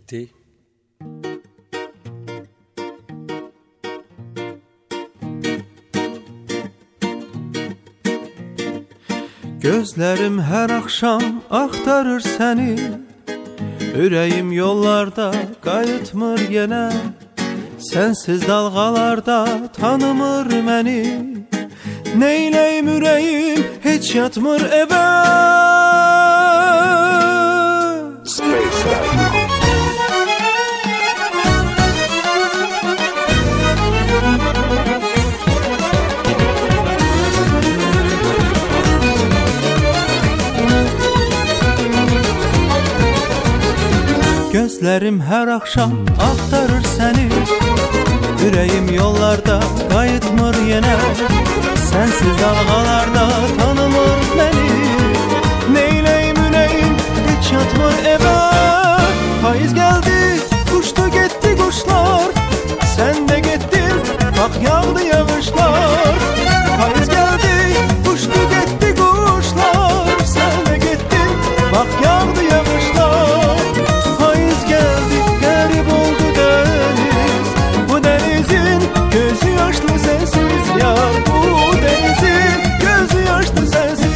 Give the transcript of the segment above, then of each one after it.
Gitti. Gözlerim her akşam aktarır seni, yüreğim yollarda qayıtmır yenə. Sensiz dalgalarda tanımır məni, neyləyim yüreğim heç yatmır evə. Gözlerim her akşam aktarır seni, yüreğim yollarda qayıtmır yenə. Sensiz dalgalarda tanımır beni, neyləyim yüreğim hiç yatmır evə. Payız geldi, uçtu gitti kuşlar, sen de gittin, bak yağdı yağışlar. Payız geldi, uçtu gitti kuşlar, sen de gittin, bak yağdı yağışlar. Payız geldi, garip oldu deniz, bu denizin gözü yaşlı sensiz ya. Bu denizin gözü yaşlı sensiz.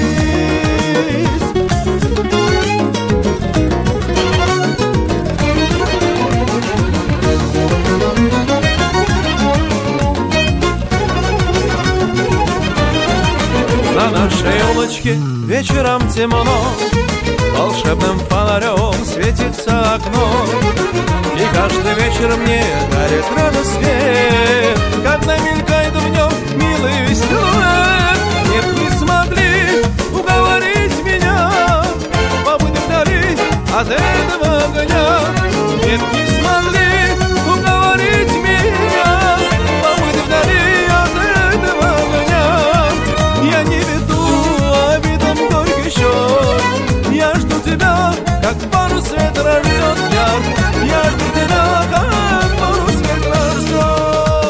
На нашей улочке вечером темно, волшебным фонарем светится окно. И каждый вечер мне дарит радость свет, когда мелькает в нем милый силуэт. Нет, не смогли уговорить меня побыть вдали от этого огня. Нет, не смогли уговорить меня побыть вдали от этого огня. Я не веду обидом горький счет, я жду тебя, как парус ветра ждет. Я жду тебя, как парус ветра ждет.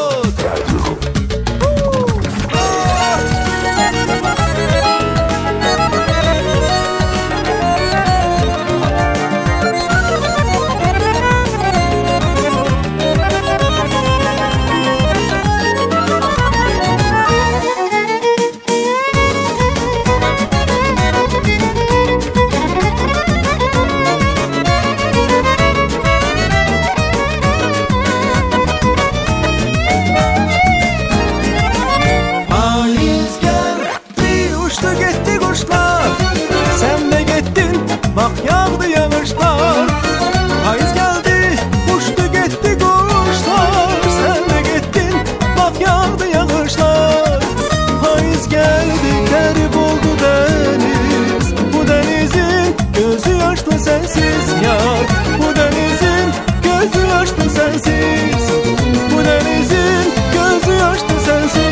Bak yağdı yağışlar. Payız geldi, uçtu gitti kuşlar, sen de gittin, bak yağdı yağışlar. Payız geldi, garip oldu deniz, bu denizin gözü yaşlı sensiz ya. Bu denizin gözü yaşlı sensiz, bu denizin gözü yaşlı sensiz.